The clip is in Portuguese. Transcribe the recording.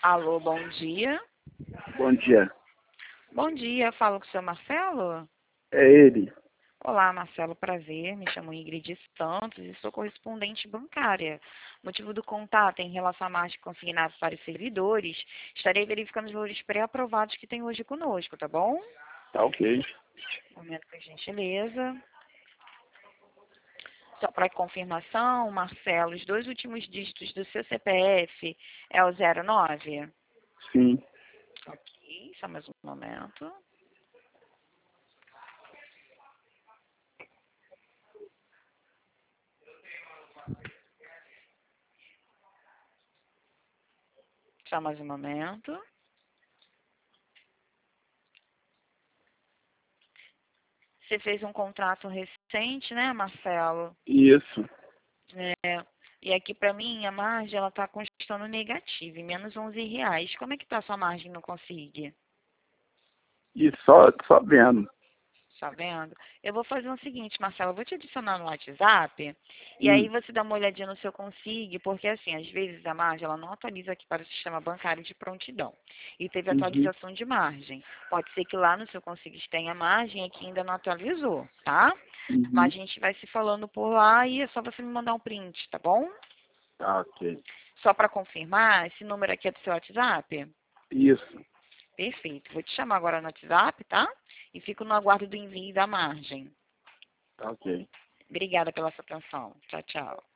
Alô, bom dia. Bom dia. Bom dia, falo com o seu Marcelo? É ele. Olá, Marcelo, prazer. Me chamo Ingrid Santos e sou correspondente bancária. Motivo do contato é em relação à margem consignada para os servidores. Estarei verificando os valores pré-aprovados que tem hoje conosco, tá bom? Tá ok. Um momento, por gentileza. Só para confirmação, Marcelo, os dois últimos dígitos do seu CPF é o 09? Sim. Ok, só mais um momento. Só mais um momento. Você fez um contrato recente, né, Marcelo? Isso. É, e aqui para mim a margem ela está constando negativa, em menos R$ 11. Como é que está a sua margem no Consigue? E só vendo. Tá vendo? Eu vou fazer o seguinte, Marcelo, eu vou te adicionar no WhatsApp e aí Hum. você dá uma olhadinha no seu Consigue, porque assim, às vezes a margem ela não atualiza aqui para o sistema bancário de prontidão. E teve Uhum. atualização de margem. Pode ser que lá no seu Consigue tenha margem e aqui ainda não atualizou, tá? Mas Uhum. a gente vai se falando por lá e é só você me mandar um print, tá bom? Tá ok. Só para confirmar, esse número aqui é do seu WhatsApp? Isso. Perfeito. Vou te chamar agora no WhatsApp, tá? E fico no aguardo do envio da margem. Tá ok. Obrigada pela sua atenção. Tchau, tchau.